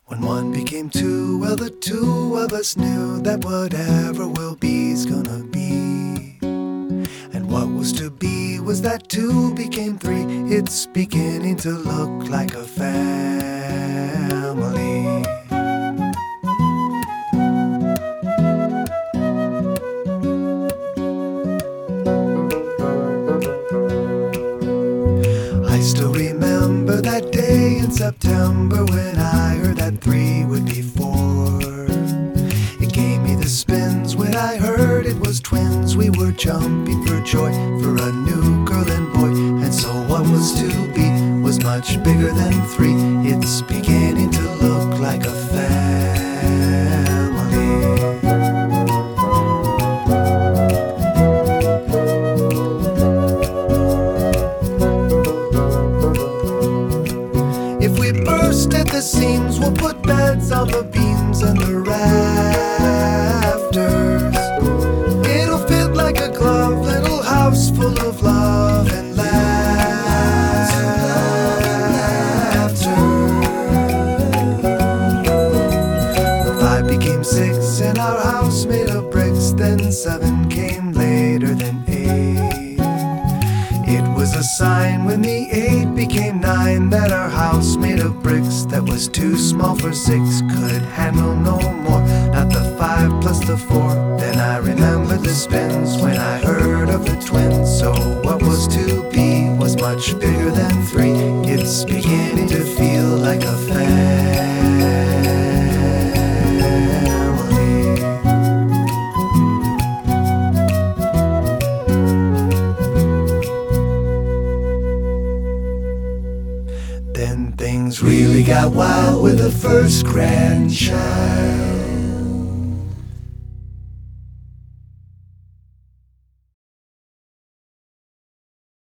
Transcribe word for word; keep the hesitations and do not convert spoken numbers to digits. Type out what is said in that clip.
When one became two, well, the two of us knew that whatever will be's gonna be. And what was to be was that two became three. It's beginning to look like a family. I still remember that day in September when I heard that three would be four. It gave me the spins when I heard it was twins. We were jumping for joy for a new girl and boy. And so what was to be was much bigger than three. It's beginning to look like a family. If we burst at the seams, we'll put beds on the beams and the rafters. It'll fit like a glove, little house full of love and laughter. Five became six and our house made of bricks. Then seven came later than eight. It was a sign when the eight became nine that our house made of bricks that was too small for six could handle no more. Not the five plus the four. Then I remembered the spins when I heard of the twins. So what was to be was much bigger than three. It's beginning to feel like a family. Then things really got wild with the first grandchild.